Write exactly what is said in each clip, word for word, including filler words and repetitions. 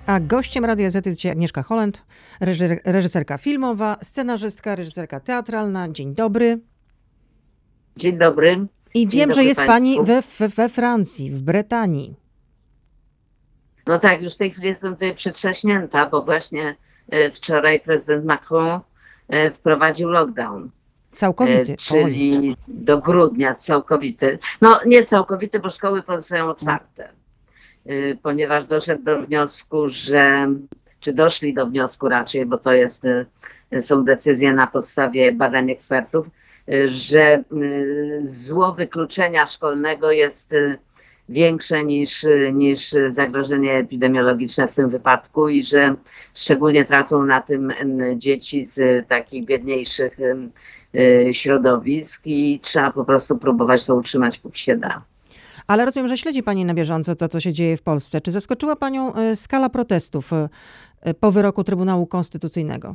A gościem Radia Z jest dzisiaj Agnieszka Holland, reżyserka filmowa, scenarzystka, reżyserka teatralna. Dzień dobry. Dzień dobry. I Dzień wiem, dobry że jest Państwu. pani we, we, we Francji, w Brytanii. No tak, już w tej chwili jestem tutaj przytrzaśnięta, bo właśnie e, wczoraj prezydent Macron e, wprowadził lockdown. Całkowity. E, czyli do grudnia całkowity. No nie całkowity, bo szkoły pozostają otwarte. E, ponieważ doszedł do wniosku, że, czy doszli do wniosku raczej, bo to jest, e, są decyzje na podstawie badań ekspertów, e, że e, zło wykluczenia szkolnego jest e, większe niż, niż zagrożenie epidemiologiczne w tym wypadku i że szczególnie tracą na tym dzieci z takich biedniejszych środowisk i trzeba po prostu próbować to utrzymać, póki się da. Ale rozumiem, że śledzi pani na bieżąco to, co się dzieje w Polsce. Czy zaskoczyła panią skala protestów po wyroku Trybunału Konstytucyjnego?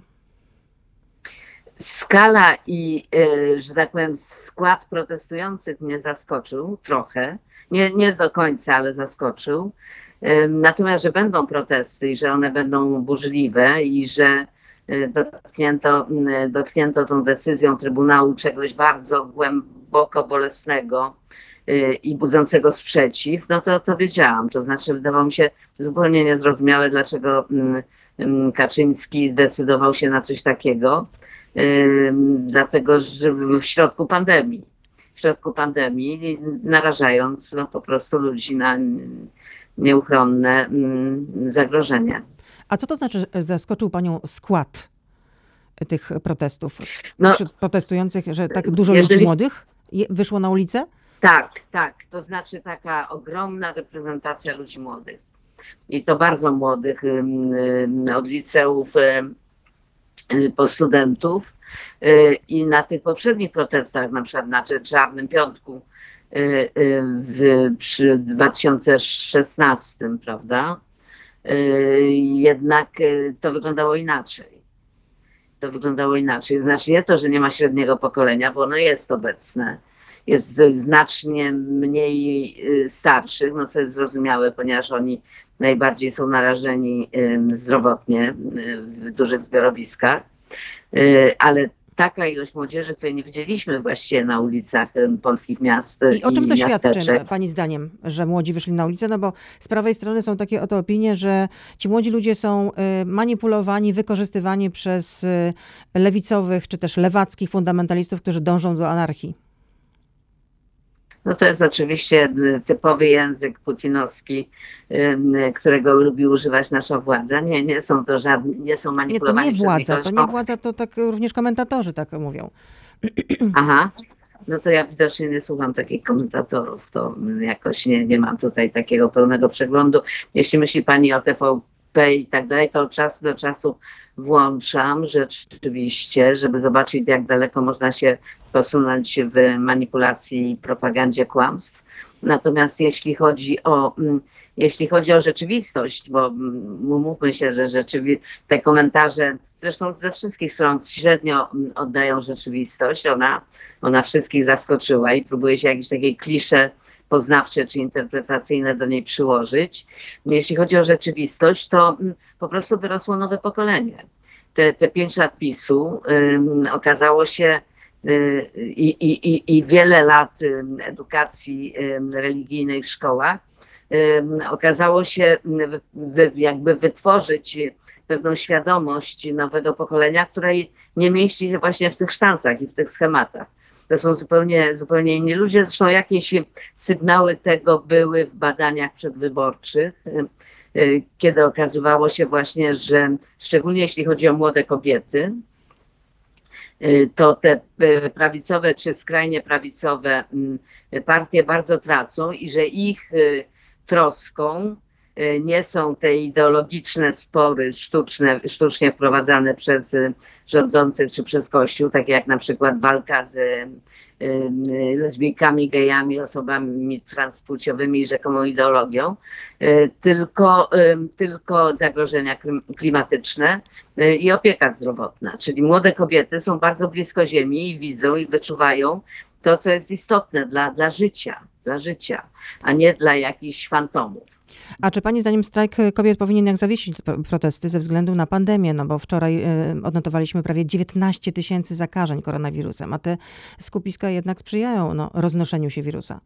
Skala i, że tak powiem, skład protestujących mnie zaskoczył trochę. Nie, nie do końca, ale zaskoczył. Natomiast, że będą protesty i że one będą burzliwe i że dotknięto, dotknięto tą decyzją Trybunału czegoś bardzo głęboko bolesnego i budzącego sprzeciw, no to, to wiedziałam. To znaczy wydawało mi się zupełnie niezrozumiałe, dlaczego Kaczyński zdecydował się na coś takiego, dlatego że w środku pandemii. w środku pandemii, narażając no, po prostu ludzi na nieuchronne zagrożenie. A co to znaczy, że zaskoczył panią skład tych protestów? No, Wśród protestujących, że tak dużo jeżeli... ludzi młodych wyszło na ulicę? Tak, tak. To znaczy taka ogromna reprezentacja ludzi młodych. I to bardzo młodych, od liceów po studentów. I na tych poprzednich protestach, na przykład na Czarnym Piątku w, przy dwa tysiące szesnastym, prawda, jednak to wyglądało inaczej. To wyglądało inaczej. Znaczy nie to, że nie ma średniego pokolenia, bo ono jest obecne. Jest znacznie mniej starszych, no co jest zrozumiałe, ponieważ oni najbardziej są narażeni zdrowotnie w dużych zbiorowiskach. Ale taka ilość młodzieży, której nie widzieliśmy właściwie na ulicach polskich miast i I o czym to miasteczek. świadczy, pani zdaniem, że młodzi wyszli na ulicę? No bo z prawej strony są takie oto opinie, że ci młodzi ludzie są manipulowani, wykorzystywani przez lewicowych czy też lewackich fundamentalistów, którzy dążą do anarchii. No to jest oczywiście typowy język putinowski, którego lubi używać nasza władza. Nie, nie są to żadne, nie są manipulowani. Nie, to nie władza, przez to nie władza, to tak również komentatorzy tak mówią. Aha, no to ja widocznie nie słucham takich komentatorów, to jakoś nie, nie mam tutaj takiego pełnego przeglądu. Jeśli myśli pani o T V P i tak dalej, to od czasu do czasu włączam rzeczywiście, żeby zobaczyć, jak daleko można się posunąć w manipulacji i propagandzie kłamstw. Natomiast jeśli chodzi o, jeśli chodzi o rzeczywistość, bo mówmy się, że rzeczywi- te komentarze, zresztą ze wszystkich stron średnio oddają rzeczywistość, ona, ona wszystkich zaskoczyła i próbuje się jakieś takie klisze poznawcze czy interpretacyjne do niej przyłożyć. Jeśli chodzi o rzeczywistość, to po prostu wyrosło nowe pokolenie. Te, te pięć lat PiSu um, okazało się i, i, i, i wiele lat edukacji religijnej w szkołach okazało się jakby wytworzyć pewną świadomość nowego pokolenia, której nie mieści się właśnie w tych sztancach i w tych schematach. To są zupełnie, zupełnie inni ludzie. Zresztą jakieś sygnały tego były w badaniach przedwyborczych, kiedy okazywało się właśnie, że szczególnie jeśli chodzi o młode kobiety, to te prawicowe czy skrajnie prawicowe partie bardzo tracą i że ich troską nie są te ideologiczne spory sztuczne, sztucznie wprowadzane przez rządzących czy przez Kościół, takie jak na przykład walka z lesbijkami, gejami, osobami transpłciowymi i rzekomą ideologią, tylko, tylko zagrożenia klimatyczne i opieka zdrowotna. Czyli młode kobiety są bardzo blisko ziemi i widzą i wyczuwają to, co jest istotne dla, dla życia, dla życia, a nie dla jakichś fantomów. A czy pani zdaniem strajk kobiet powinien jak zawiesić te protesty ze względu na pandemię? No bo wczoraj y, odnotowaliśmy prawie dziewiętnaście tysięcy zakażeń koronawirusem, a te skupiska jednak sprzyjają no, roznoszeniu się wirusa.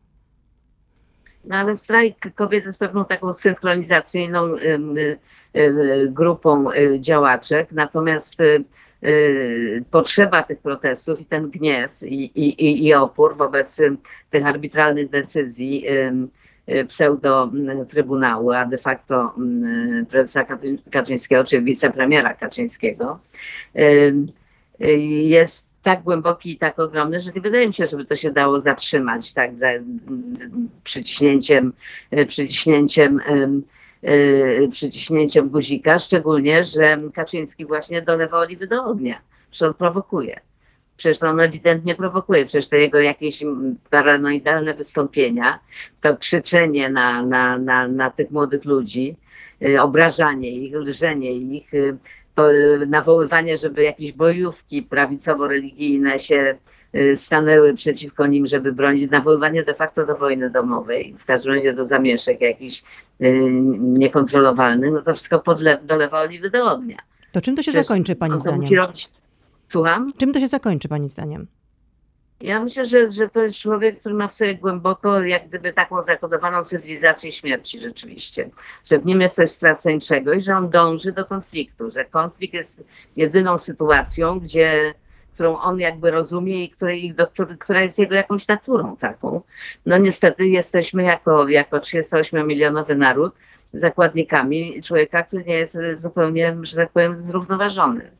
No ale strajk kobiet jest pewną taką synchronizacyjną y, y, y, grupą y, działaczek, natomiast y, y, potrzeba tych protestów i ten gniew i, i, i opór wobec y, tych arbitralnych decyzji y, y, pseudo-trybunału, a de facto y, prezesa Kaczyńskiego, czy wicepremiera Kaczyńskiego, y, y, jest tak głęboki i tak ogromny, że nie wydaje mi się, żeby to się dało zatrzymać tak za przyciśnięciem, przyciśnięciem, przyciśnięciem guzika, szczególnie, że Kaczyński właśnie dolewa oliwy do ognia. Przecież on prowokuje. Przecież on ewidentnie prowokuje. Przecież te jego jakieś paranoidalne wystąpienia, to krzyczenie na, na, na, na tych młodych ludzi, obrażanie ich, lżenie ich, nawoływanie, żeby jakieś bojówki prawicowo-religijne się stanęły przeciwko nim, żeby bronić, nawoływanie de facto do wojny domowej, w każdym razie do zamieszek jakichś niekontrolowalnych, no to wszystko podle- dolewa oliwy do ognia. To czym to się Przecież zakończy pani zdaniem? Robić... Słucham? Czym to się zakończy pani zdaniem? Ja myślę, że, że to jest człowiek, który ma w sobie głęboko jak gdyby taką zakodowaną cywilizację śmierci rzeczywiście. Że w nim jest coś straceńczego i że on dąży do konfliktu. Że konflikt jest jedyną sytuacją, gdzie, którą on jakby rozumie i której, do, która jest jego jakąś naturą taką. No niestety jesteśmy jako, jako trzydziestoośmiomilionowy naród zakładnikami człowieka, który nie jest zupełnie, że tak powiem, zrównoważony.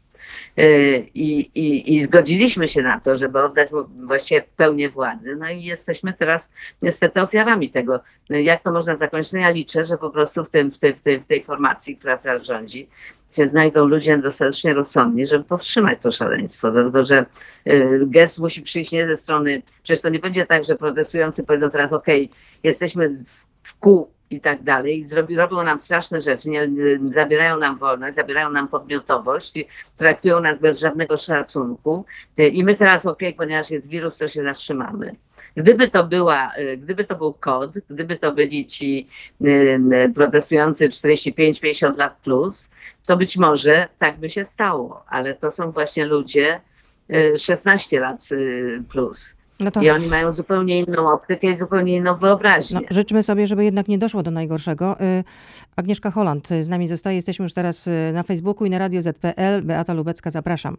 I, i, I zgodziliśmy się na to, żeby oddać mu właściwie pełnię władzy. No i jesteśmy teraz niestety ofiarami tego. Jak to można zakończyć? No ja liczę, że po prostu w, tym, w, tej, w, tej, w tej formacji, która teraz rządzi, się znajdą ludzie dostatecznie rozsądni, żeby powstrzymać to szaleństwo. Dlatego, że gest musi przyjść nie ze strony, przecież to nie będzie tak, że protestujący powiedzą teraz okej, okay, jesteśmy w, w kół i tak dalej. Zrobi, robią nam straszne rzeczy, nie, nie, zabierają nam wolność, zabierają nam podmiotowość, traktują nas bez żadnego szacunku i my teraz okej, okay, ponieważ jest wirus, to się zatrzymamy. Gdyby to była, gdyby to był kod, gdyby to byli ci y, protestujący czterdzieści pięć pięćdziesiąt lat plus, to być może tak by się stało, ale to są właśnie ludzie y, szesnaście lat y, plus. No to... I oni mają zupełnie inną optykę i zupełnie inną wyobraźnię. No, życzmy sobie, żeby jednak nie doszło do najgorszego. Agnieszka Holland z nami zostaje. Jesteśmy już teraz na Facebooku i na Radio Z P L. Beata Lubecka, zapraszam.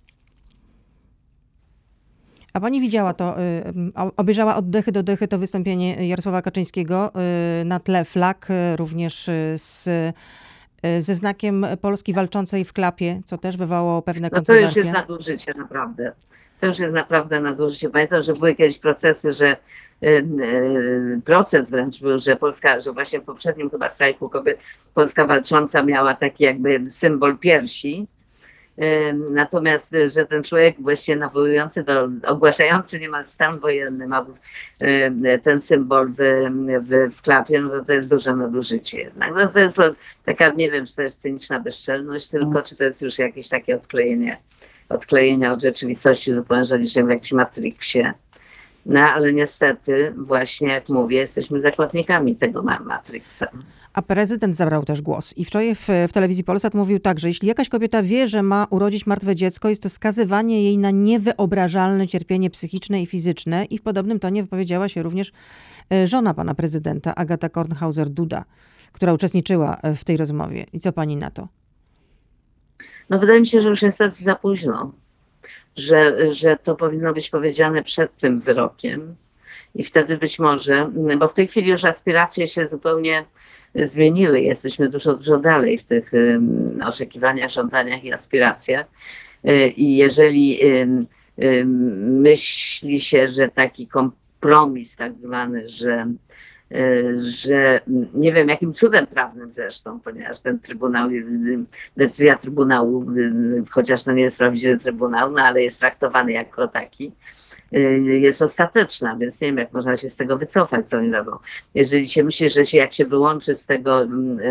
A pani widziała to, obejrzała od dechy do dechy to wystąpienie Jarosława Kaczyńskiego na tle flag, również z, ze znakiem Polski walczącej w klapie, co też wywołało pewne no kontrowersje. To już jest nadużycie, naprawdę. To już jest naprawdę nadużycie. Pamiętam, że były kiedyś procesy, że y, y, proces wręcz był, że Polska, że właśnie w poprzednim chyba strajku kobiet Polska walcząca miała taki jakby symbol piersi. Y, natomiast, że ten człowiek właśnie nawołujący do, ogłaszający niemal stan wojenny ma y, ten symbol w, w, w klapie, no to, to jest duże nadużycie jednak. No to jest taka, nie wiem, czy to jest cyniczna bezczelność, tylko czy to jest już jakieś takie odklejenie. odklejenia od rzeczywistości, zupełnie, że liczymy w jakimś Matrixie. No ale niestety, właśnie jak mówię, jesteśmy zakładnikami tego Matrixa. A prezydent zabrał też głos. I wczoraj w, w telewizji Polsat mówił tak, że jeśli jakaś kobieta wie, że ma urodzić martwe dziecko, jest to skazywanie jej na niewyobrażalne cierpienie psychiczne i fizyczne. I w podobnym tonie wypowiedziała się również żona pana prezydenta, Agata Kornhauser-Duda, która uczestniczyła w tej rozmowie. I co pani na to? No wydaje mi się, że już jest za późno, że, że to powinno być powiedziane przed tym wyrokiem i wtedy być może, bo w tej chwili już aspiracje się zupełnie zmieniły, jesteśmy dużo, dużo dalej w tych um, oczekiwaniach, żądaniach i aspiracjach i jeżeli um, um, myśli się, że taki kompromis tak zwany, że że nie wiem jakim cudem prawnym zresztą, ponieważ ten trybunał, decyzja trybunału, chociaż to nie jest prawdziwy trybunał, no ale jest traktowany jako taki, jest ostateczna, więc nie wiem jak można się z tego wycofać, co oni robią. Jeżeli się myśli, że się, jak się wyłączy z tego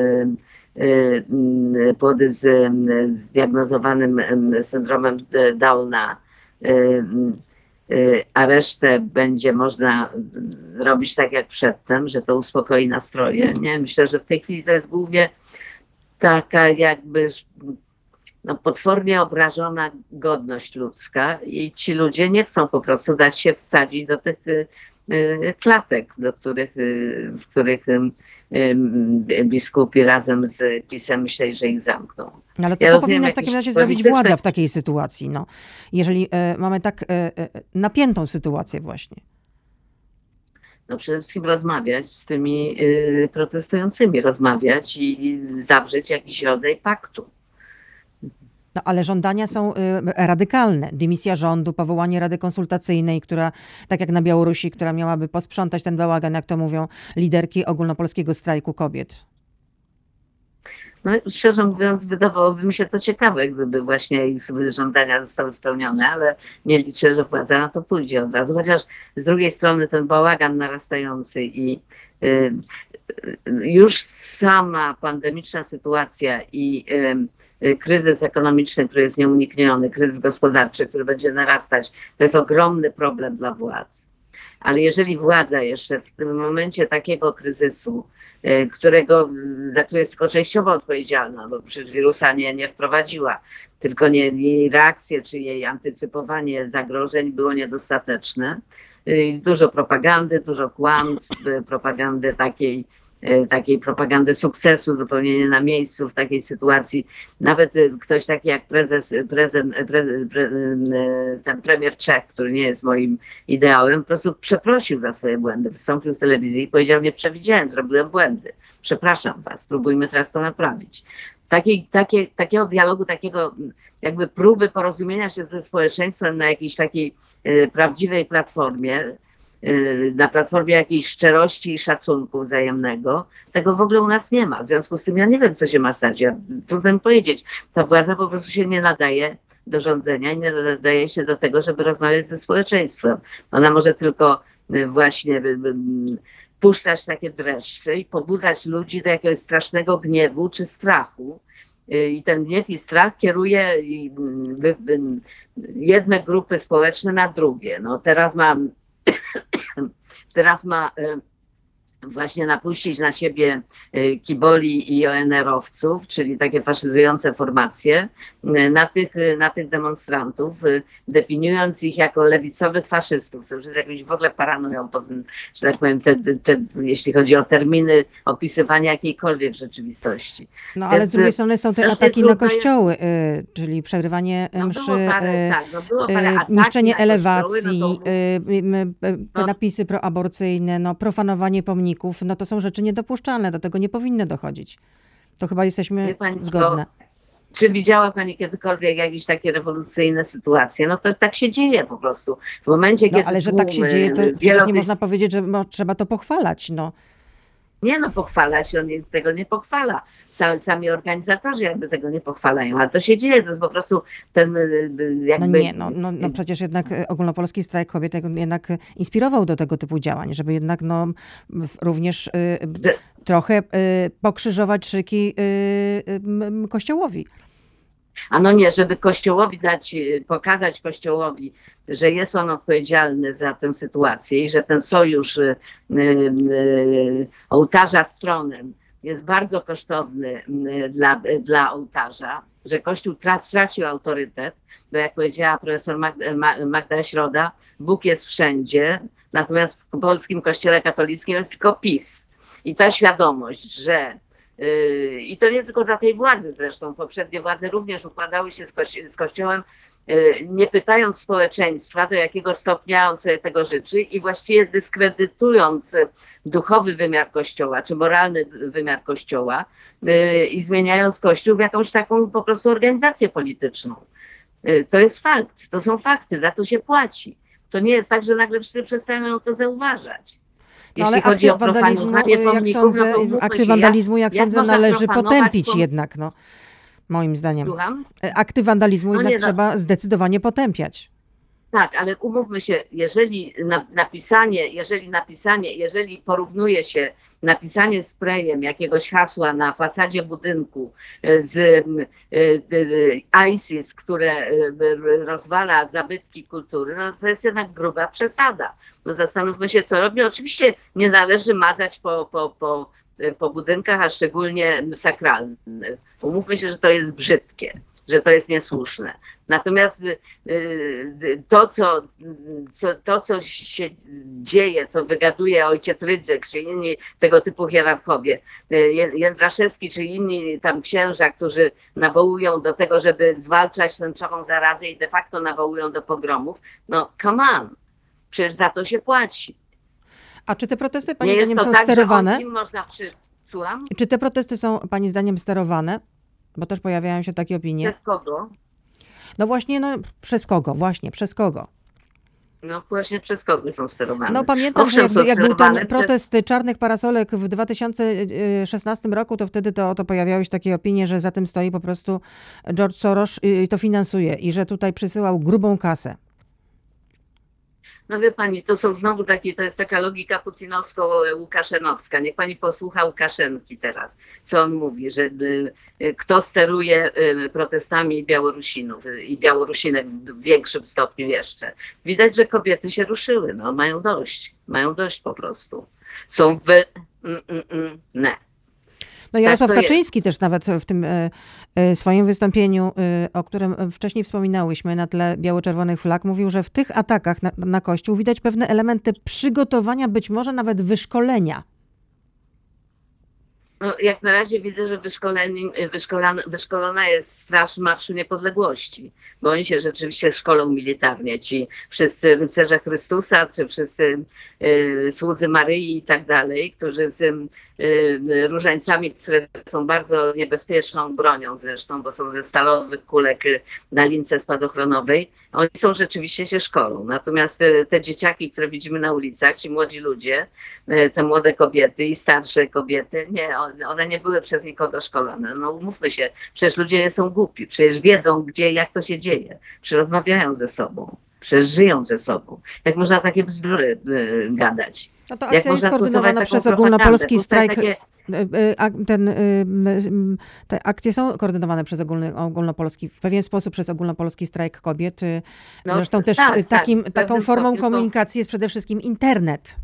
płody z zdiagnozowanym syndromem Downa, a resztę będzie można robić tak jak przedtem, że to uspokoi nastroje. Nie? Myślę, że w tej chwili to jest głównie taka jakby no, potwornie obrażona godność ludzka i ci ludzie nie chcą po prostu dać się wsadzić do tych klatek, do których, w których biskupi razem z PiS-em myśleli, że ich zamkną. No ale to ja co powinna w takim razie zrobić władza w takiej sytuacji, no, jeżeli e, mamy tak e, napiętą sytuację właśnie? No przede wszystkim rozmawiać z tymi y, protestującymi, rozmawiać i zawrzeć jakiś rodzaj paktu. No, ale żądania są y, radykalne. Dymisja rządu, powołanie Rady Konsultacyjnej, która, tak jak na Białorusi, która miałaby posprzątać ten bałagan, jak to mówią liderki ogólnopolskiego strajku kobiet. No szczerze mówiąc, wydawałoby mi się to ciekawe, gdyby właśnie ich żądania zostały spełnione, ale nie liczę, że władza na to pójdzie od razu. Chociaż z drugiej strony ten bałagan narastający i y, już sama pandemiczna sytuacja i y, kryzys ekonomiczny, który jest nieunikniony, kryzys gospodarczy, który będzie narastać, to jest ogromny problem dla władz. Ale jeżeli władza jeszcze w tym momencie takiego kryzysu, którego, za który jest tylko częściowo odpowiedzialna, bo przecież wirusa nie, nie wprowadziła, tylko nie, jej reakcje czy jej antycypowanie zagrożeń było niedostateczne. Dużo propagandy, dużo kłamstw, propagandy takiej, takiej propagandy sukcesu zupełnie nie na miejscu w takiej sytuacji. Nawet ktoś taki jak prezes, prezent, pre, pre, ten premier Czech, który nie jest moim ideałem, po prostu przeprosił za swoje błędy. Wystąpił w telewizji i powiedział: nie przewidziałem, zrobiłem błędy. Przepraszam was, spróbujmy teraz to naprawić. Takiej, takie, takiego dialogu, takiego jakby próby porozumienia się ze społeczeństwem na jakiejś takiej y, prawdziwej platformie, na platformie jakiejś szczerości i szacunku wzajemnego, tego w ogóle u nas nie ma. W związku z tym ja nie wiem, co się ma stać. Ja, trudno mi powiedzieć. Ta władza po prostu się nie nadaje do rządzenia i nie nadaje się do tego, żeby rozmawiać ze społeczeństwem. Ona może tylko właśnie puszczać takie dreszcze i pobudzać ludzi do jakiegoś strasznego gniewu czy strachu. I ten gniew i strach kieruje jedne grupy społeczne na drugie. No teraz mam Teraz ma właśnie napuścić na siebie kiboli i O N R-owców, czyli takie faszyzujące formacje, na tych, na tych demonstrantów, definiując ich jako lewicowych faszystów, co już jest jakąś w ogóle paranoją, że tak powiem, te, te, jeśli chodzi o terminy opisywania jakiejkolwiek rzeczywistości. No ale Więc z drugiej strony są te ataki na kościoły, jest... czyli przegrywanie no, mszy, parę, tak, no, było parę niszczenie elewacji, kościoły, no to... te no. napisy proaborcyjne, no, profanowanie pomników, no to są rzeczy niedopuszczalne, do tego nie powinno dochodzić. To chyba jesteśmy pani, zgodne. To, czy widziała pani kiedykolwiek jakieś takie rewolucyjne sytuacje? No to tak się dzieje po prostu. W momencie, no, kiedy ale że tak się dzieje, to przecież nie można powiedzieć, że no, trzeba to pochwalać. No. Nie no, pochwala się, on tego nie pochwala. Sami, sami organizatorzy jakby tego nie pochwalają, ale to się dzieje, to jest po prostu ten jakby... No nie, no, no, no przecież jednak ogólnopolski strajk kobiet jednak inspirował do tego typu działań, żeby jednak no również y, że... trochę y, pokrzyżować szyki y, y, Kościołowi. A no nie, żeby Kościołowi dać, pokazać Kościołowi, że jest on odpowiedzialny za tę sytuację i że ten sojusz y, y, y, ołtarza z tronem jest bardzo kosztowny y, dla, y, dla ołtarza, że Kościół stracił autorytet, bo jak powiedziała profesor Magda, Magda Środa, Bóg jest wszędzie, natomiast w polskim Kościele katolickim jest tylko PiS. I ta świadomość, że i to nie tylko za tej władzy zresztą, poprzednie władze również układały się z, kości- z Kościołem, nie pytając społeczeństwa, do jakiego stopnia on sobie tego życzy i właściwie dyskredytując duchowy wymiar Kościoła, czy moralny wymiar Kościoła i zmieniając Kościół w jakąś taką po prostu organizację polityczną. To jest fakt, to są fakty, za to się płaci. To nie jest tak, że nagle wszyscy przestają to zauważać. No ale akty wandalizmu, jak sądzę, no akty wandalizmu, jak, jak sądzę, należy potępić pom... jednak, no, moim zdaniem. Słucham? Akty wandalizmu no jednak nie, trzeba no... zdecydowanie potępiać. Tak, ale umówmy się, jeżeli napisanie, jeżeli napisanie, jeżeli porównuje się napisanie sprayem jakiegoś hasła na fasadzie budynku z ISIS, które rozwala zabytki kultury, no to jest jednak gruba przesada. No zastanówmy się, co robi. Oczywiście nie należy mazać po, po, po, po budynkach, a szczególnie sakralnych. Umówmy się, że to jest brzydkie, że to jest niesłuszne. Natomiast to, co, co, to, co się dzieje, co wygaduje ojciec Rydzyk, czy inni tego typu hierarchowie, Jędraszewski, czy inni tam księża, którzy nawołują do tego, żeby zwalczać tęczową zarazę i de facto nawołują do pogromów, no come on, przecież za to się płaci. A czy te protesty Pani Nie zdaniem jest to są tak, sterowane? Że on im można przy... Słucham? Czy te protesty są Pani zdaniem sterowane? Bo też pojawiają się takie opinie. Przez kogo? No właśnie, no przez kogo? Właśnie, przez kogo? No właśnie przez kogo są sterowane? No pamiętam, Owszem, że jak, jak był ten przez... protest czarnych parasolek w dwa tysiące szesnastym roku, to wtedy to, to pojawiały się takie opinie, że za tym stoi po prostu George Soros i to finansuje i że tutaj przysyłał grubą kasę. No wie pani, to są znowu takie, to jest taka logika putinowsko-łukaszenowska. Niech pani posłucha Łukaszenki teraz, co on mówi, że y, y, kto steruje y, protestami Białorusinów y, i Białorusinek w większym stopniu jeszcze. Widać, że kobiety się ruszyły, no mają dość, mają dość po prostu. Są w mm, mm, mm, ne. No Jarosław Tak to Kaczyński też nawet w tym e, e, swoim wystąpieniu, e, o którym wcześniej wspominałyśmy na tle biało-czerwonych flag, mówił, że w tych atakach na, na Kościół widać pewne elementy przygotowania, być może nawet wyszkolenia. No, jak na razie widzę, że wyszkoleni, wyszkolana, wyszkolona jest Straż Marszu Niepodległości, bo oni się rzeczywiście szkolą militarnie. Ci wszyscy rycerze Chrystusa, czy wszyscy y, słudzy Maryi i tak dalej, którzy z y, różańcami, które są bardzo niebezpieczną bronią zresztą, bo są ze stalowych kulek na lince spadochronowej, oni są rzeczywiście się szkolą. Natomiast te dzieciaki, które widzimy na ulicach, ci młodzi ludzie, te młode kobiety i starsze kobiety, nie, one nie były przez nikogo szkolone. No umówmy się, przecież ludzie nie są głupi, przecież wiedzą, gdzie, jak to się dzieje, przecież rozmawiają ze sobą, przecież żyją ze sobą. Jak można takie bzdury y, gadać? No to Jak akcja jest można koordynowana stosować przez taką ogólnopolski propagandę? strajk. Tutaj takie- Ten, te akcje są koordynowane przez ogólny, ogólnopolski, w pewien sposób przez ogólnopolski strajk kobiet. No, Zresztą też tak, tak, takim, w taką pewnym formą stopniu to- komunikacji jest przede wszystkim internet.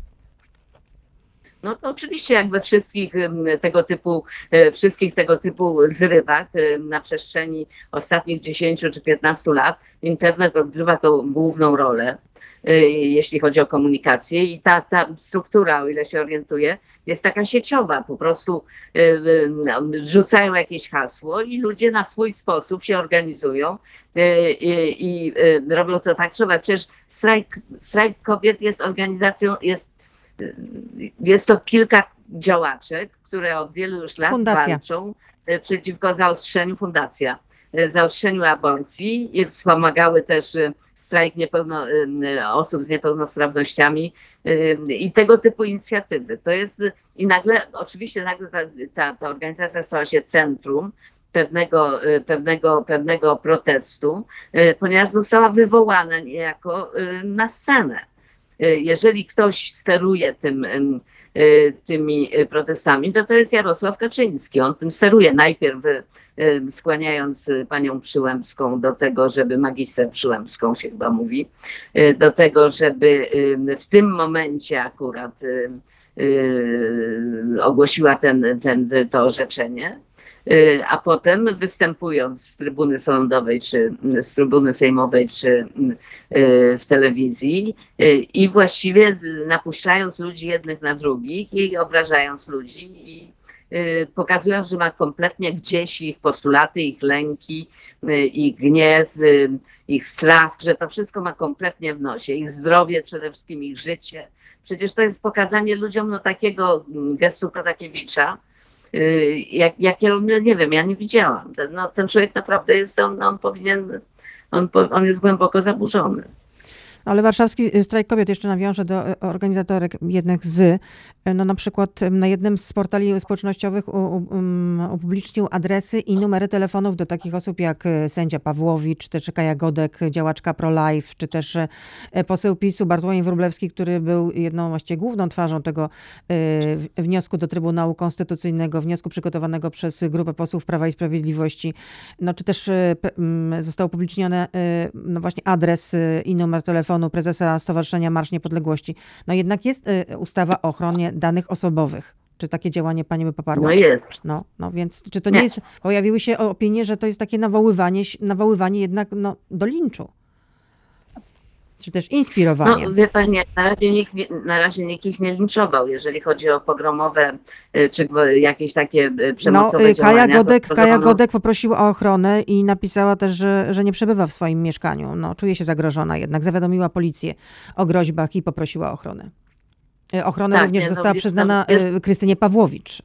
No to oczywiście jak we wszystkich em, tego typu, e, wszystkich tego typu zrywach e, na przestrzeni ostatnich dziesięciu czy piętnastu lat internet odgrywa tą główną rolę, e, jeśli chodzi o komunikację i ta, ta struktura, o ile się orientuję, jest taka sieciowa. Po prostu e, e, rzucają jakieś hasło i ludzie na swój sposób się organizują e, i, i e, robią to tak, że przecież strajk, strajk kobiet jest organizacją, jest Jest to kilka działaczek, które od wielu już lat Fundacja. walczą przeciwko zaostrzeniu, fundacja, zaostrzeniu aborcji i wspomagały też strajk niepełno, osób z niepełnosprawnościami i tego typu inicjatywy. To jest i nagle, oczywiście nagle ta, ta, ta organizacja stała się centrum pewnego, pewnego, pewnego protestu, ponieważ została wywołana niejako na scenę. Jeżeli ktoś steruje tym, tymi protestami, to to jest Jarosław Kaczyński. On tym steruje. Najpierw skłaniając panią Przyłębską do tego, żeby, magistrę Przyłębską się chyba mówi, do tego, żeby w tym momencie akurat ogłosiła ten, ten, to orzeczenie. A potem występując z trybuny sądowej, czy z trybuny sejmowej, czy w telewizji i właściwie napuszczając ludzi jednych na drugich i obrażając ludzi i pokazując, że ma kompletnie gdzieś ich postulaty, ich lęki, ich gniew, ich strach, że to wszystko ma kompletnie w nosie, ich zdrowie, przede wszystkim ich życie. Przecież to jest pokazanie ludziom no, takiego gestu Kozakiewicza, Jak, jak ja nie wiem, ja nie widziałam. Ten, no, ten człowiek naprawdę jest, on, on powinien, on, on jest głęboko zaburzony. Ale warszawski strajk kobiet, jeszcze nawiążę do e, organizatorek jednych z, e, no na przykład em, na jednym z portali społecznościowych u, u, um, upublicznił adresy i numery telefonów do takich osób jak e, sędzia Pawłowicz, czy też Kaja Godek, działaczka pro-life, czy też e, poseł PiSu Bartłomiej Wróblewski, który był jedną właściwie główną twarzą tego e, w- wniosku do Trybunału Konstytucyjnego, wniosku przygotowanego przez grupę posłów Prawa i Sprawiedliwości. No czy też e, pe- m, został upubliczniony e, no właśnie adres e, i numer telefonu prezesa Stowarzyszenia Marsz Niepodległości. No jednak jest y, ustawa o ochronie danych osobowych. Czy takie działanie pani by poparła? No jest. No, no więc czy to nie Nie. jest, pojawiły się opinie, że to jest takie nawoływanie, się- nawoływanie jednak no, do linczu. Czy też inspirowanie. No wie pani, jak na razie nikt, nie- na razie nikt ich nie linczował, jeżeli chodzi o pogromowe y, czy gwo- jakieś takie y, No, przemocowe y, Kaja działania. to Godek, Kaja podawano- Godek poprosiła o ochronę i napisała też, że, że nie przebywa w swoim mieszkaniu. No, czuje się zagrożona jednak. Zawiadomiła policję o groźbach i poprosiła o ochronę. Y, Ochronę Tak, również nie, no, została jest- przyznana jest- y, Krystynie Pawłowicz.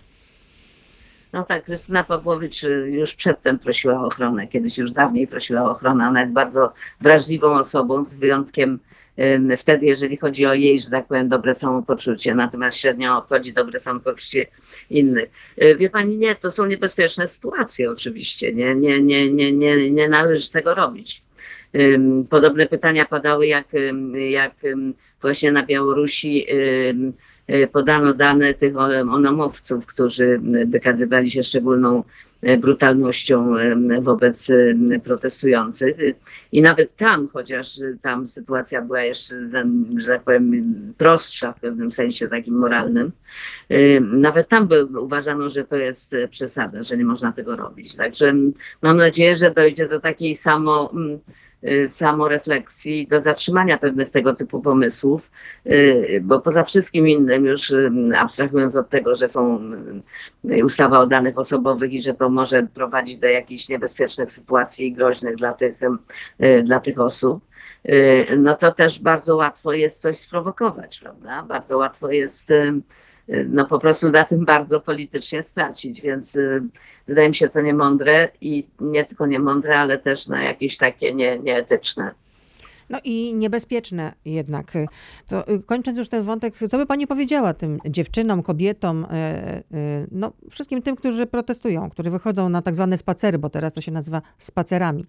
No tak, Krystyna Pawłowicz y, już przedtem prosiła o ochronę, kiedyś już dawniej prosiła o ochronę. Ona jest bardzo wrażliwą osobą, z wyjątkiem ym, wtedy, jeżeli chodzi o jej, że tak powiem, dobre samopoczucie, natomiast średnio obchodzi dobre samopoczucie innych. Y, Wie pani, nie, to są niebezpieczne sytuacje oczywiście, nie, nie, nie, nie, nie, nie należy tego robić. Ym, Podobne pytania padały, jak, ym, jak ym, właśnie na Białorusi ym, y, podano dane tych o- onomowców, którzy y, wykazywali się szczególną y, brutalnością y, wobec y, protestujących. Y, I nawet tam, chociaż y, tam sytuacja była jeszcze, za- że tak powiem, y, prostsza w pewnym sensie takim moralnym, y, nawet tam by, uważano, że to jest y, przesada, że nie można tego robić. Także mm, mam nadzieję, że dojdzie do takiej samo mm, y, samorefleksji, do zatrzymania pewnych tego typu pomysłów, y, bo poza wszystkim innym, już y, abstrahując od tego, że są y, ustawa o danych osobowych i że to może prowadzić do jakichś niebezpiecznych sytuacji groźnych dla tych, y, dla tych osób, y, no to też bardzo łatwo jest coś sprowokować, prawda? Bardzo łatwo jest y, y, no po prostu na tym bardzo politycznie stracić, więc y, wydaje mi się to niemądre i nie tylko niemądre, ale też na jakieś takie nie, nieetyczne. No i niebezpieczne jednak. To y, kończąc już ten wątek, co by pani powiedziała tym dziewczynom, kobietom, e, e, no wszystkim tym, którzy protestują, którzy wychodzą na tak zwane spacery, bo teraz to się nazywa spacerami.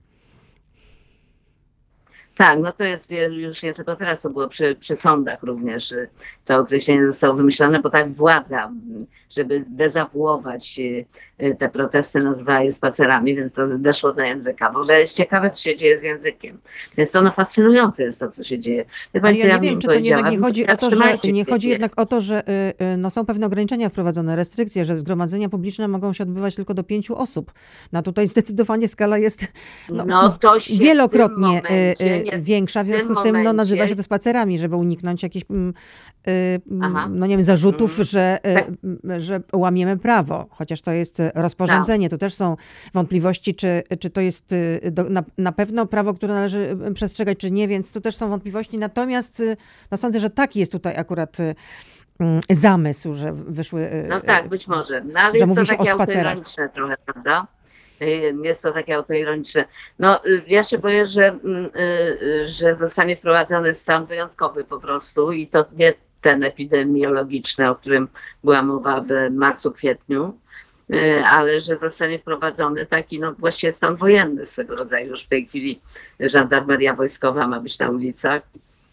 Tak, no to jest już nie tylko teraz, to było przy, przy sądach również y, to określenie zostało wymyślone, bo tak władza, y, żeby dezawuować y, y, te protesty, nazywała je spacerami, więc to weszło do języka. W ogóle jest ciekawe, co się dzieje z językiem. Więc to no, fascynujące jest to, co się dzieje. Wie Ale pani, co ja nie bym wiem, czy to jednak nie powiedziała? chodzi o to, że Zatrzymajcie nie się, chodzi nie. jednak o to, że y, y, no, są pewne ograniczenia wprowadzone, restrykcje, że zgromadzenia publiczne mogą się odbywać tylko do pięciu osób. No tutaj zdecydowanie skala jest no, No to się w tym wielokrotnie momencie y, nie- y, większa, w w związku tym z tym no, momencie- nazywa się to spacerami, żeby uniknąć jakichś mm, y, Aha. mm, no nie wiem, zarzutów, Mhm. że, y, Tak. m, że łamiemy prawo, chociaż to jest y, rozporządzenie. Tu też są wątpliwości, czy, czy to jest y, do, na, na pewno prawo, które należy y, przestrzegać, czy nie, więc tu też są wątpliwości. Natomiast y, no, sądzę, że taki jest tutaj akurat y, mm, zamysł, że wyszły... y, No tak, być może. No ale że jest mówi to się o takie spacerach. autoironiczne trochę, prawda? Y, Jest to takie autoironiczne. No y, ja się boję, że, mm, y, y, że zostanie wprowadzony stan wyjątkowy po prostu i to nie ten epidemiologiczny, o którym była mowa w marcu, kwietniu, y, ale że zostanie wprowadzony taki no właściwie stan wojenny swego rodzaju. Już w tej chwili żandarmeria wojskowa ma być na ulicach.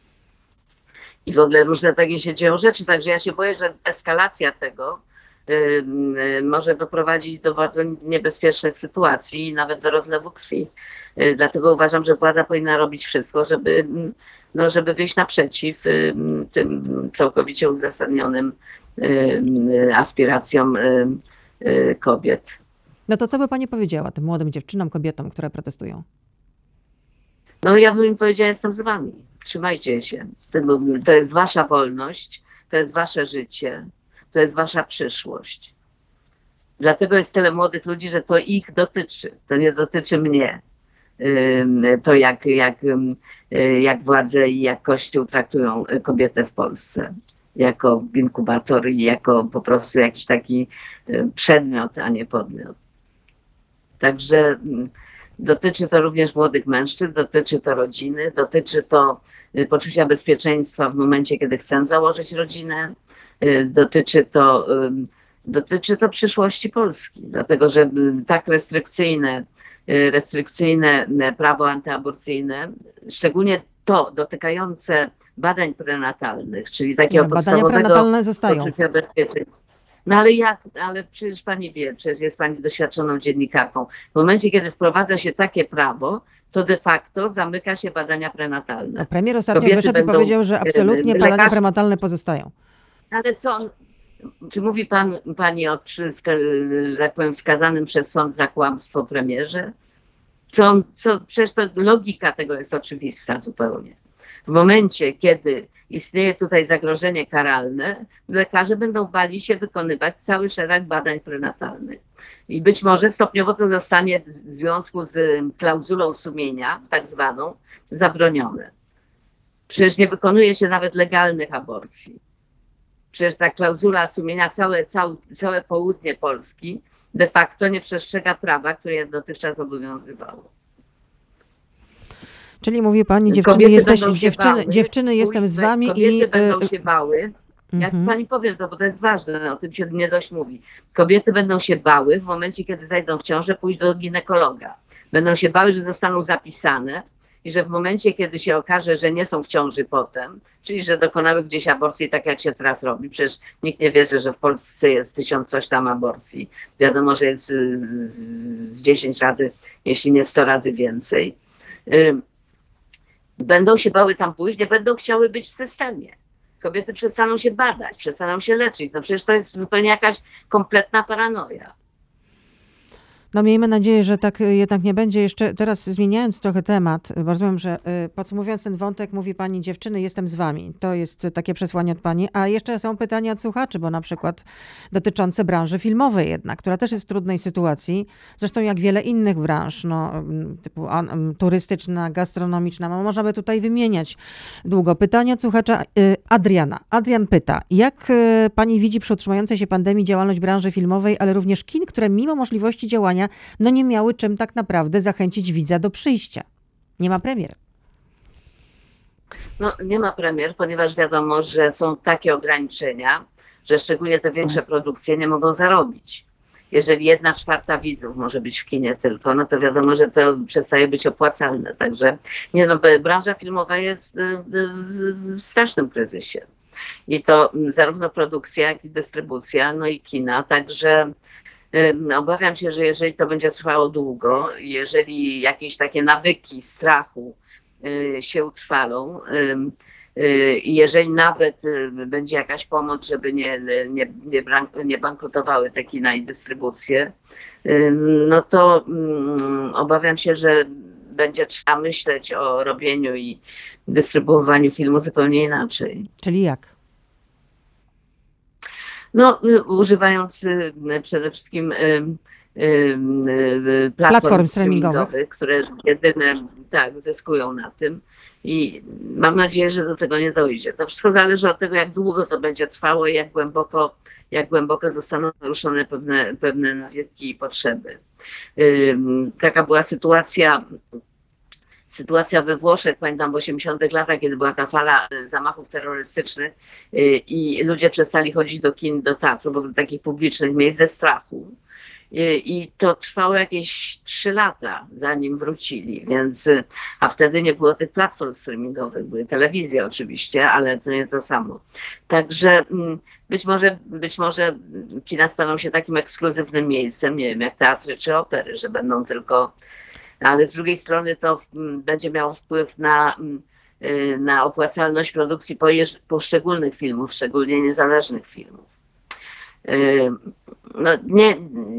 I w ogóle różne takie się dzieją rzeczy, także ja się boję, że eskalacja tego y, y, może doprowadzić do bardzo niebezpiecznych sytuacji i nawet do rozlewu krwi. Y, Dlatego uważam, że władza powinna robić wszystko, żeby, mm, no, żeby wyjść naprzeciw y, tym całkowicie uzasadnionym y, y, aspiracjom y, y, kobiet. No to co by pani powiedziała tym młodym dziewczynom, kobietom, które protestują? No ja bym im powiedziała, jestem z wami. Trzymajcie się. To jest wasza wolność, to jest wasze życie, to jest wasza przyszłość. Dlatego jest tyle młodych ludzi, że to ich dotyczy. To nie dotyczy mnie. Ym, To jak, jak, ym, y, jak władze i jak Kościół traktują kobietę w Polsce. Jako inkubator i jako po prostu jakiś taki y, przedmiot, a nie podmiot. Także ym, Dotyczy to również młodych mężczyzn, dotyczy to rodziny, dotyczy to poczucia bezpieczeństwa w momencie, kiedy chcą założyć rodzinę, dotyczy to, dotyczy to przyszłości Polski, dlatego że tak restrykcyjne, restrykcyjne prawo antyaborcyjne, szczególnie to dotykające badań prenatalnych, czyli takiego Nie, podstawowego badania prenatalne zostają. poczucia bezpieczeństwa. No ale jak, ale przecież pani wie, przecież jest pani doświadczoną dziennikarką. W momencie, kiedy wprowadza się takie prawo, to de facto zamyka się badania prenatalne. No, premier ostatnio Kobiety wyszedł będą, i powiedział, że absolutnie lekarz... badania prenatalne pozostają. Ale co on, czy mówi pan, pani o, że tak powiem, wskazanym przez sąd za kłamstwo premierze? Co, on, co, przecież to logika tego jest oczywista zupełnie. W momencie, kiedy istnieje tutaj zagrożenie karalne, lekarze będą bali się wykonywać cały szereg badań prenatalnych. I być może stopniowo to zostanie w związku z klauzulą sumienia, tak zwaną, zabronione. Przecież nie wykonuje się nawet legalnych aborcji. Przecież ta klauzula sumienia, całe, całe, całe południe Polski de facto nie przestrzega prawa, które dotychczas obowiązywało. Czyli mówi pani, dziewczyny, jesteś, dziewczyny, bały, dziewczyny jestem z wami kobiety i... będą się bały. Jak Mhm. pani powiem to, bo to jest ważne, o tym się nie dość mówi. Kobiety będą się bały w momencie, kiedy zajdą w ciążę, pójść do ginekologa. Będą się bały, że zostaną zapisane i że w momencie, kiedy się okaże, że nie są w ciąży potem, czyli że dokonały gdzieś aborcji, tak jak się teraz robi. Przecież nikt nie wierzy, że w Polsce jest tysiąc coś tam aborcji. Wiadomo, że jest z dziesięć razy, jeśli nie sto razy więcej. Będą się bały tam pójść, nie będą chciały być w systemie. Kobiety przestaną się badać, przestaną się leczyć. No przecież to jest zupełnie jakaś kompletna paranoja. No miejmy nadzieję, że tak jednak nie będzie. Jeszcze teraz zmieniając trochę temat, bo rozumiem, że podsumowując ten wątek, mówi pani, dziewczyny, jestem z wami. To jest takie przesłanie od pani. A jeszcze są pytania od słuchaczy, bo na przykład dotyczące branży filmowej jednak, która też jest w trudnej sytuacji. Zresztą jak wiele innych branż, no, typu turystyczna, gastronomiczna. Można by tutaj wymieniać długo. Pytanie od słuchacza Adriana. Adrian pyta, jak pani widzi przy utrzymującej się pandemii działalność branży filmowej, ale również kin, które mimo możliwości działania no nie miały czym tak naprawdę zachęcić widza do przyjścia. Nie ma premier. No nie ma premier, ponieważ wiadomo, że są takie ograniczenia, że szczególnie te większe produkcje nie mogą zarobić. Jeżeli jedna czwarta widzów może być w kinie tylko, no to wiadomo, że to przestaje być opłacalne. Także nie no, branża filmowa jest w strasznym kryzysie. I to zarówno produkcja, jak i dystrybucja, no i kina, także obawiam się, że jeżeli to będzie trwało długo, jeżeli jakieś takie nawyki strachu się utrwalą i jeżeli nawet będzie jakaś pomoc, żeby nie, nie, nie, nie bankrutowały te kina i dystrybucje, no to obawiam się, że będzie trzeba myśleć o robieniu i dystrybuowaniu filmu zupełnie inaczej. Czyli jak? No, używając przede wszystkim platform, platform streamingowych, streamingowych, które jedyne tak, zyskują na tym i mam nadzieję, że do tego nie dojdzie. To wszystko zależy od tego, jak długo to będzie trwało i jak głęboko, jak głęboko zostaną naruszone pewne, pewne nawyki i potrzeby. Taka była sytuacja Sytuacja we Włoszech, pamiętam w osiemdziesiątych latach, kiedy była ta fala zamachów terrorystycznych i ludzie przestali chodzić do kin, do teatru, w ogóle takich publicznych miejsc ze strachu. I to trwało jakieś trzy lata, zanim wrócili, więc, a wtedy nie było tych platform streamingowych, były telewizje oczywiście, ale to nie to samo. Także być może, być może kina staną się takim ekskluzywnym miejscem, nie wiem, jak teatry czy opery, że będą tylko... Ale z drugiej strony to będzie miało wpływ na, na opłacalność produkcji poszczególnych filmów, szczególnie niezależnych filmów. No nie,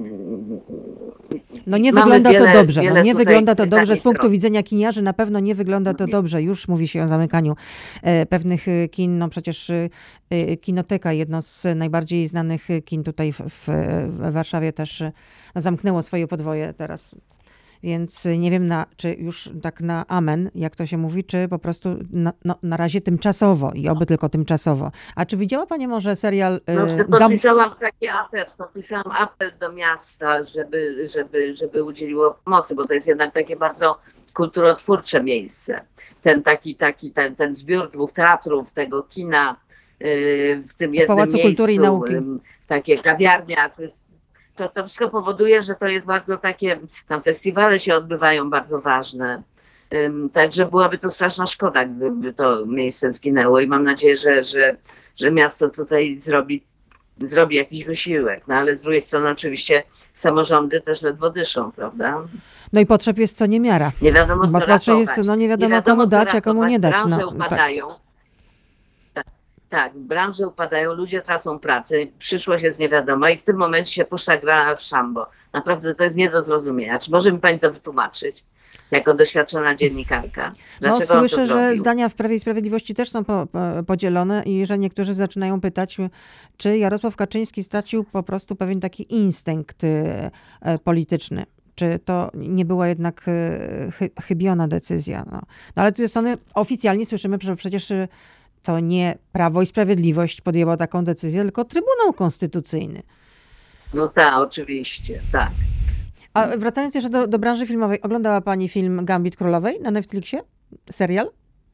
no nie wygląda wiele, to dobrze. No nie tutaj, wygląda to dobrze. Z punktu stron. widzenia kiniarzy na pewno nie wygląda to dobrze. Już mówi się o zamykaniu pewnych kin. No przecież Kinoteka, jedno z najbardziej znanych kin tutaj w, w Warszawie też no zamknęło swoje podwoje teraz. Więc nie wiem, na, czy już tak na amen, jak to się mówi, czy po prostu na, no, na razie tymczasowo i oby tylko tymczasowo. A czy widziała pani może serial No, y, to podpisałam taki apel, podpisałam apel do miasta, żeby, żeby, żeby udzieliło pomocy, bo to jest jednak takie bardzo kulturotwórcze miejsce. Ten taki, taki, ten, ten zbiór dwóch teatrów, tego kina yy, w tym w jednym Pałacu miejscu, Kultury i Nauki? yy, takie kawiarnia, to, jest, to, to wszystko powoduje, że to jest bardzo takie, tam festiwale się odbywają bardzo ważne. Yy, także byłaby to straszna szkoda, gdyby to miejsce zginęło i mam nadzieję, że, że, że miasto tutaj zrobi zrobi jakiś wysiłek, no ale z drugiej strony oczywiście samorządy też ledwo dyszą, prawda? No i potrzeb jest co niemiara. Nie wiadomo co Bo ratować. jest, no nie wiadomo, nie wiadomo komu dać, a komu nie dać. Branże No, upadają. Tak. tak, branże upadają, ludzie tracą pracę, przyszłość jest niewiadoma i w tym momencie się puszcza gra w szambo. Naprawdę to jest nie do zrozumienia. Czy może mi pani to wytłumaczyć? Jako doświadczona dziennikarka. Dlaczego no, on słyszę, to że zrobił? zdania w Prawie i Sprawiedliwości też są po, po, podzielone i że niektórzy zaczynają pytać, czy Jarosław Kaczyński stracił po prostu pewien taki instynkt e, polityczny. Czy to nie była jednak e, chy, chybiona decyzja. No. no ale z drugiej strony oficjalnie słyszymy, że przecież to nie Prawo i Sprawiedliwość podjęło taką decyzję, tylko Trybunał Konstytucyjny. No tak, oczywiście, tak. A wracając jeszcze do, do branży filmowej, oglądała pani film Gambit Królowej na Netflixie? Serial?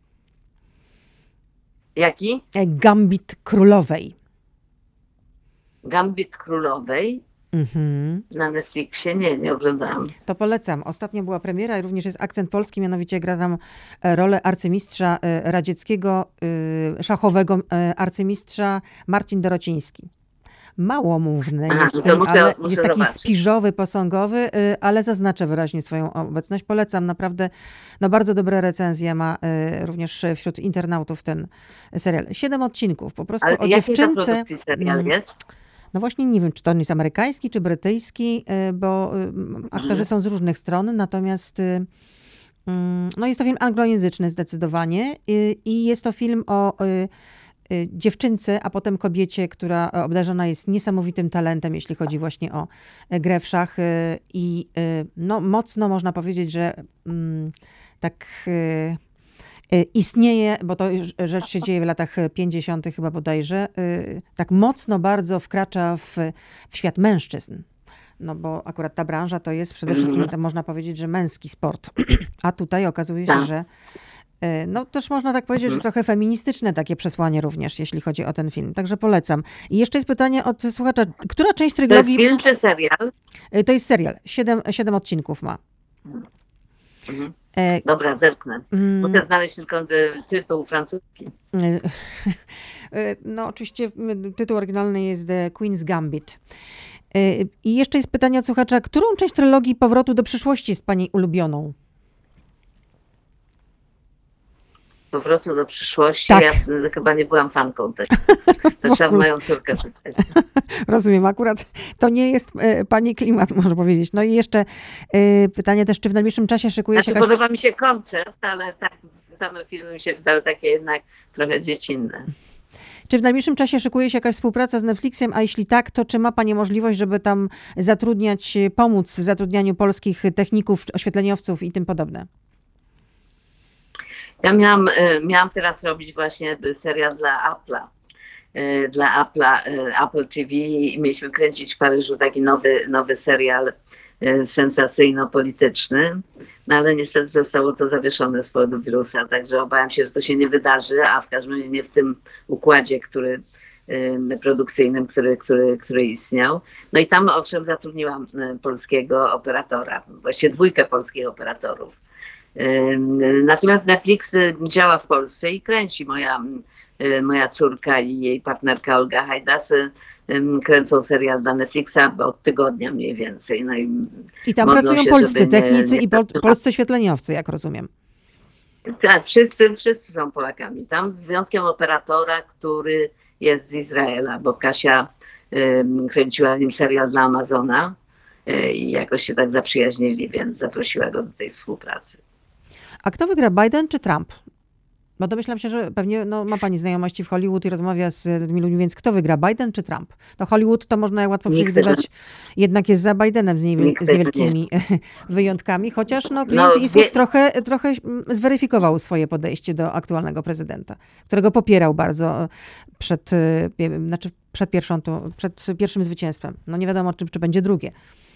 Jaki? Gambit Królowej. Gambit Królowej? Mhm. Na Netflixie? Nie, nie oglądałam. To polecam. Ostatnio była premiera i również jest akcent polski, mianowicie gra tam rolę arcymistrza radzieckiego, szachowego arcymistrza Marcin Dorociński. Małomówny Aha, jest, to ten, muszę- ale muszę jest taki zobaczyć. spiżowy, posągowy, y, ale zaznaczę wyraźnie swoją obecność. Polecam naprawdę, no bardzo dobre recenzje ma y, również wśród internautów ten serial. Siedem odcinków, po prostu Ale o jakiej to dziewczynce. produkcji serial Mm, jest? No właśnie nie wiem, czy to on jest amerykański, czy brytyjski, y, bo y, aktorzy są z różnych stron, natomiast y, mm, no jest to film anglojęzyczny zdecydowanie y, i jest to film o y, y, dziewczynce, a potem kobiecie, która obdarzona jest niesamowitym talentem, jeśli chodzi właśnie o y, grę w szachy i y, no mocno można powiedzieć, że mm, tak y, y, istnieje, bo to ż- rzecz się dzieje w latach pięćdziesiątych chyba bodajże, y, tak mocno bardzo wkracza w, w świat mężczyzn. No bo akurat ta branża to jest przede wszystkim, Mhm. to można powiedzieć, że męski sport. A tutaj okazuje się, Tak. że y, no też można tak powiedzieć, że trochę feministyczne takie przesłanie również, jeśli chodzi o ten film. Także polecam. I jeszcze jest pytanie od słuchacza, która część To jest trylogii... film czy serial? Y, To jest serial. Siedem, siedem odcinków ma. Mhm. E, Dobra, zerknę. mm, Muszę znaleźć tylko y, tytuł francuski. y, y, No oczywiście y, tytuł oryginalny jest The Queen's Gambit. Y, I jeszcze jest pytanie od słuchacza, którą część trylogii Powrotu do przyszłości jest pani ulubioną? Powrotu do przyszłości. Tak. Ja y, chyba nie byłam fanką tego. To trzeba moją córkę pytać. Rozumiem, akurat to nie jest e, pani klimat, można powiedzieć. No i jeszcze e, pytanie też, czy w najbliższym czasie szykuje się Znaczy jakaś... podoba mi się koncert, ale tak same filmy mi się wydały takie jednak trochę dziecinne. Czy w najbliższym czasie szykuje się jakaś współpraca z Netflixem, a jeśli tak, to czy ma pani możliwość, żeby tam zatrudniać, pomóc w zatrudnianiu polskich techników, oświetleniowców i tym podobne? Ja miałam, y, miałam teraz robić właśnie serial dla Apple'a. y, Dla Apple'a, y, Apple T V i mieliśmy kręcić w Paryżu taki nowy, nowy serial y, sensacyjno-polityczny, no ale niestety zostało to zawieszone z powodu wirusa, także obawiam się, że to się nie wydarzy, a w każdym razie nie w tym układzie, który y, produkcyjnym, który, który, który istniał. No i tam owszem zatrudniłam y, polskiego operatora, właściwie dwójkę polskich operatorów. Natomiast Netflix działa w Polsce i kręci. Moja, moja córka i jej partnerka Olga Hajdas kręcą serial dla Netflixa od tygodnia mniej więcej. No i I tam modlą pracują się, polscy żeby nie- technicy nie i pol, pracować. polscy świetleniowcy, jak rozumiem. Tak, wszyscy, wszyscy są Polakami. Tam z wyjątkiem operatora, który jest z Izraela, bo Kasia ym, kręciła z nim serial dla Amazona y, i jakoś się tak zaprzyjaźnili, więc zaprosiła go do tej współpracy. A kto wygra, Biden czy Trump? Bo domyślam się, że pewnie no, ma pani znajomości w Hollywood i rozmawia z tymi ludźmi, więc kto wygra, Biden czy Trump? No Hollywood to można łatwo Nikt przewidywać, tego- jednak jest za Bidenem z, niewiel- Nikt z tego niewielkimi wyjątkami, chociaż no, Clint No, Eastwood wie- trochę, trochę mm, zweryfikował swoje podejście do aktualnego prezydenta, którego popierał bardzo przed, y, nie wiem, znaczy przed, pierwszą, tu- przed pierwszym zwycięstwem. No nie wiadomo, czy, czy będzie drugie.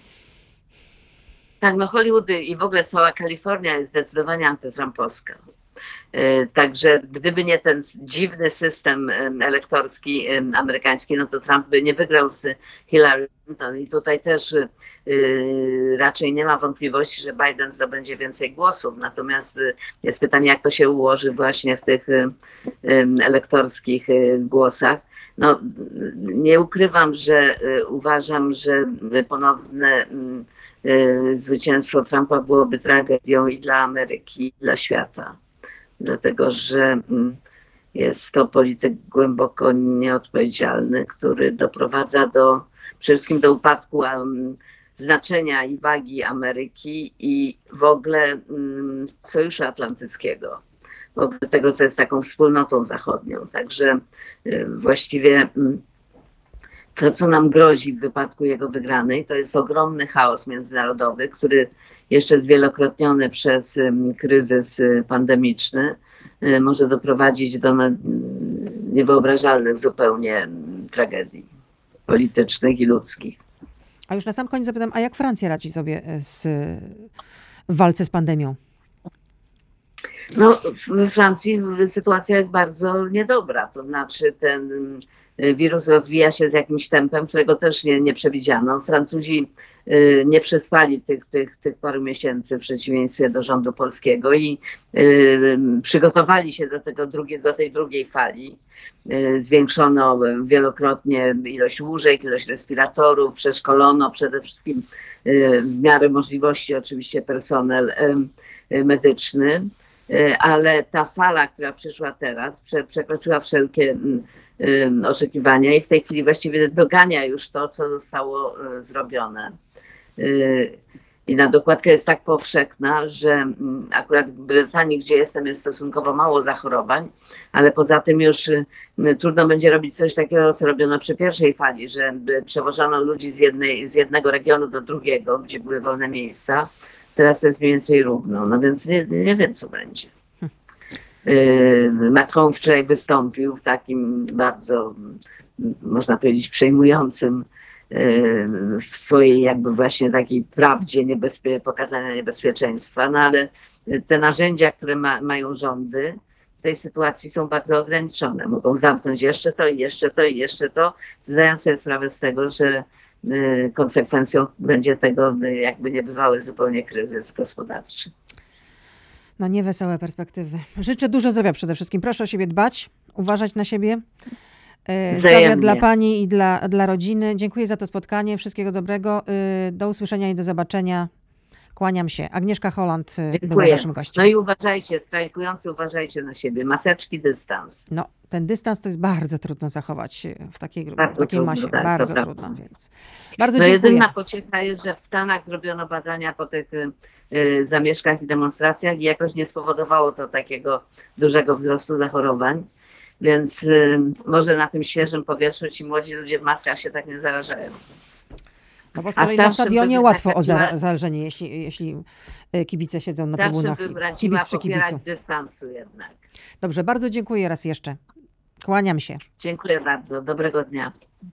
Tak, no Hollywood i w ogóle cała Kalifornia jest zdecydowanie antytrumpowska. E, Także gdyby nie ten dziwny system em, elektorski em, amerykański, no to Trump by nie wygrał z Hillary Clinton. I tutaj też y, y, raczej nie ma wątpliwości, że Biden zdobędzie więcej głosów. Natomiast y, jest pytanie, jak to się ułoży właśnie w tych y, y, elektorskich y, głosach. No, y, nie ukrywam, że y, uważam, że ponowne y, y, zwycięstwo Trumpa byłoby tragedią i dla Ameryki, i dla świata. Dlatego, że mm, jest to polityk głęboko nieodpowiedzialny, który doprowadza do, przede wszystkim do upadku um, znaczenia i wagi Ameryki i w ogóle um, Sojuszu Atlantyckiego, w ogóle tego, co jest taką wspólnotą zachodnią. Także y, właściwie um, to, co nam grozi w wypadku jego wygranej, to jest ogromny chaos międzynarodowy, który jeszcze zwielokrotniony przez ym, kryzys y, pandemiczny y, może doprowadzić do na- niewyobrażalnych zupełnie ym, tragedii politycznych i ludzkich. A już na sam koniec zapytam, a jak Francja radzi sobie z, w walce z pandemią? No, we Francji sytuacja jest bardzo niedobra, to znaczy ten y, wirus rozwija się z jakimś tempem, którego też nie, nie przewidziano. Francuzi y, nie przespali tych, tych, tych paru miesięcy w przeciwieństwie do rządu polskiego i y, przygotowali się do, tego drugie, do tej drugiej fali. Y, Zwiększono wielokrotnie ilość łóżek, ilość respiratorów, przeszkolono przede wszystkim y, w miarę możliwości oczywiście personel y, y, medyczny. Ale ta fala, która przyszła teraz, prze, przekroczyła wszelkie y, oczekiwania i w tej chwili właściwie dogania już to, co zostało y, zrobione. Y, I na dokładkę jest tak powszechna, że y, akurat w Brytanii, gdzie jestem, jest stosunkowo mało zachorowań, ale poza tym już y, trudno będzie robić coś takiego, co robiono przy pierwszej fali, że przewożono ludzi z, jednej, z jednego regionu do drugiego, gdzie były wolne miejsca. Teraz to jest mniej więcej równo, no więc nie, nie wiem, co będzie. Macron wczoraj wystąpił w takim bardzo, można powiedzieć, przejmującym w swojej jakby właśnie takiej prawdzie niebezpie- pokazania niebezpieczeństwa, no ale te narzędzia, które ma, mają rządy w tej sytuacji są bardzo ograniczone. Mogą zamknąć jeszcze to i jeszcze to i jeszcze to, zdając sobie sprawę z tego, że konsekwencją będzie tego jakby niebywały zupełnie kryzys gospodarczy. No niewesołe perspektywy. Życzę dużo zdrowia przede wszystkim. Proszę o siebie dbać, uważać na siebie. E, Zdrowia Wzajemnie. dla pani i dla, dla rodziny. Dziękuję za to spotkanie. Wszystkiego dobrego. E, Do usłyszenia i do zobaczenia. Kłaniam się. Agnieszka Holland e, była Dziękuję. naszym gościem. No i uważajcie, strajkujący, uważajcie na siebie. Maseczki, dystans. No, ten dystans to jest bardzo trudno zachować w takiej, w Bardzo takiej trudno, masie. tak, bardzo to trudno, prawda. więc bardzo No dziękuję. jedyna pociecha jest, że w Stanach zrobiono badania po tych y, y, zamieszkach i demonstracjach i jakoś nie spowodowało to takiego dużego wzrostu zachorowań. Więc y, może na tym świeżym powietrzu ci młodzi ludzie w maskach się tak nie zarażają. No bo z A kolei na starszym stadionie bym łatwo o radziła- zara- zarażenie, jeśli, jeśli e, kibice siedzą na Zawsze trybunach. bym i radziła Kibic przy popierać kibicu. dystansu jednak. Dobrze, bardzo dziękuję raz jeszcze. Kłaniam się. Dziękuję bardzo. Dobrego dnia.